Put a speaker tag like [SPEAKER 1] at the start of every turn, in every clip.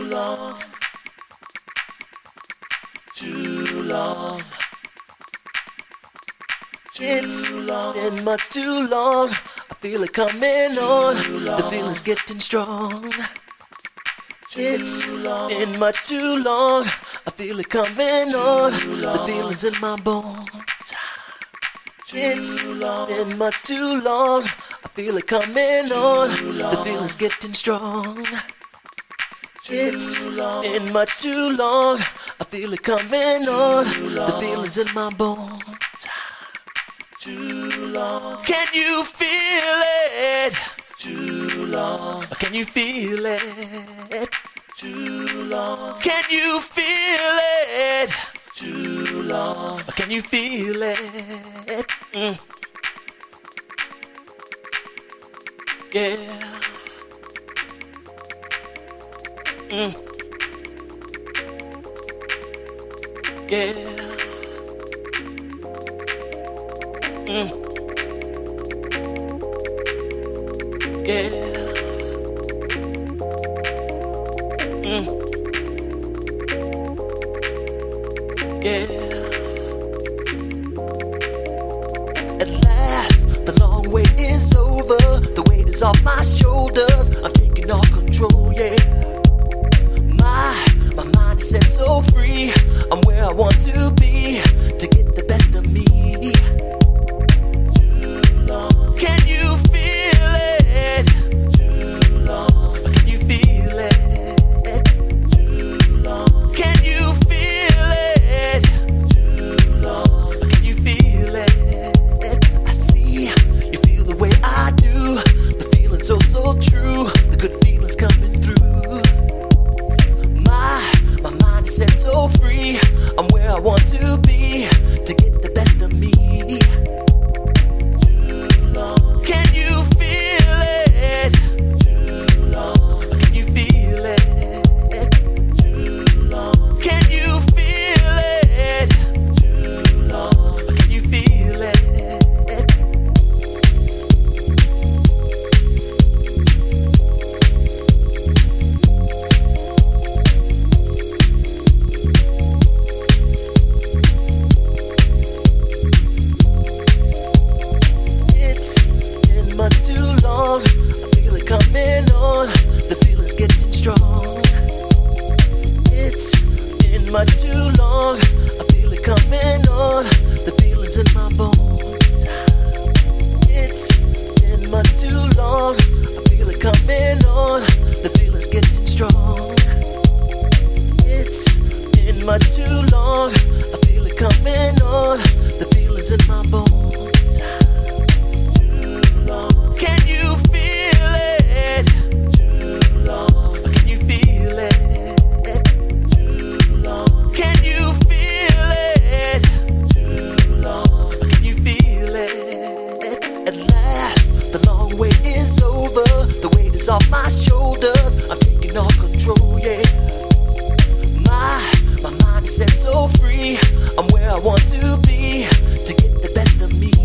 [SPEAKER 1] long, too long. It's been much too long. I feel it coming on. The feeling's getting strong. It's been much too long. I feel it coming on. The feeling's in my bones. It's been much too long. I feel it coming on. The feeling's getting strong. It's been much too long. I feel it coming on. The feeling's in my bones. Too long. Can you feel it? Too long. Can you feel it? Too long. Can you feel it? Too long. Can you feel it? Yeah. Yeah. Yeah. Yeah. At last, the long wait is over. The weight is off my shoulders. I'm taking all control, yeah. My mind is set so free. I'm where I want to be to get the best of me. Too long. Can you feel it? Too long. Can you feel it? Too long. Can you feel it? Too long. Can you feel it? I see you feel the way I do. The feeling so true. The good feeling's coming through. My mind is set so free. I'm where I want to be to get the best of me. Too long. Can you feel it? Too long. Can you feel it? Too long. Can you feel it? Too long. Can you feel it? Coming on, the feeling's getting strong. It's been much too long. I feel it coming on, the feeling's in my bones. It's been much too long. I feel it coming on, the feeling's getting strong. It's been much too long. I feel it coming on, the feeling's in my bones. Too long. Can you feel it? Too long. Can you feel it? Too long. Can you feel it? Too long. Can you feel it? At last, the long wait is over. The weight is off my shoulders. I'm taking all control, yeah. My mind is set so free. I'm where I want to be to get the best of me.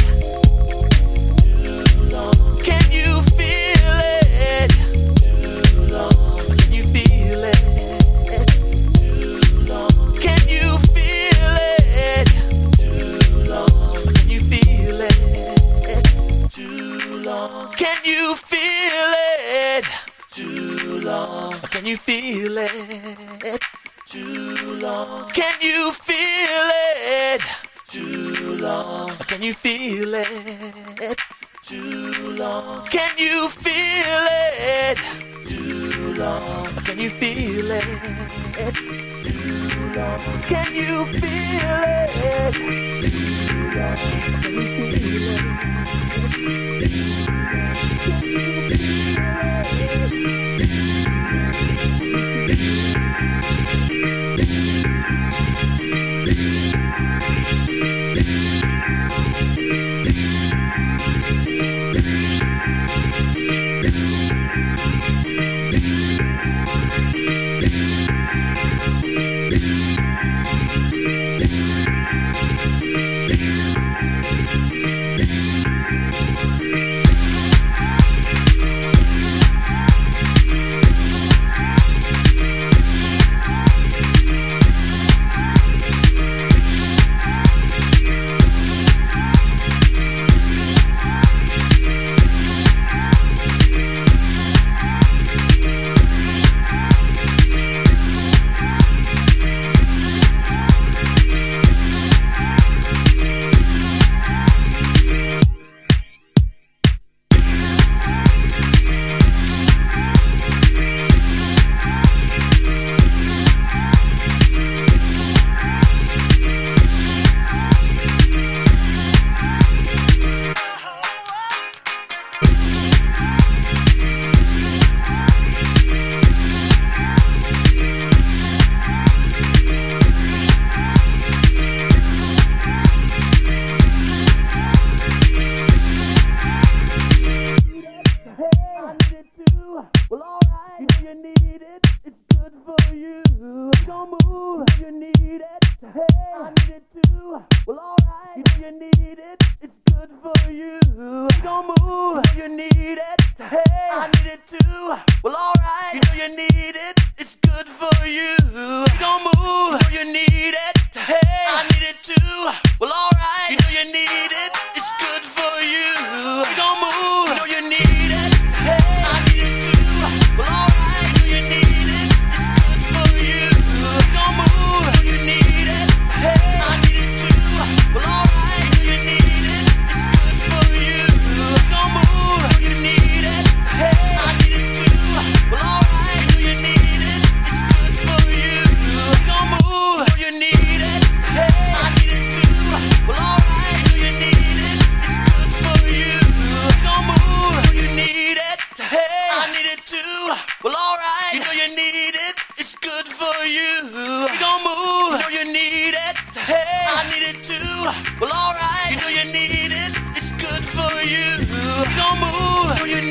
[SPEAKER 1] Too long. Can you feel it? Too long. Can you feel it? Too long. Can you feel it? Too long. Can you feel it? Too long. Can you feel it? Too long. Can you feel it? Too long. Can you feel it? Too long. Can you feel it? Too long. Can you feel it? Too long. Can you feel it? Too long. Can you feel it? Too long. Can you feel it? need it, it's good for you. You gon' move, you know you need it. Hey, I need it too. Well, alright, you know you need it, it's good for you. You gon' move, you know you need it. Hey, I need it too. Well, alright, you know you need it, it's good for you. You gon' move, you know you need it. Hey, I need it too. Well, alright, you know you need it, it's good for you. You gon' move, you know you need it. Hey, I need it too. Well, alright, you know you need it, it's good for you. You gon' move, you know you need it. Hey, I need it too. Well, alright, you know you need it, it's good for you. You gon' move, you know you need it. Hey, I need it too. Well, alright, you know you need it, it's good for you. You gon' move, you know you need it. Hey, I need it too. Well, alright, you know you need it, it's good for you. You gon' move, you know you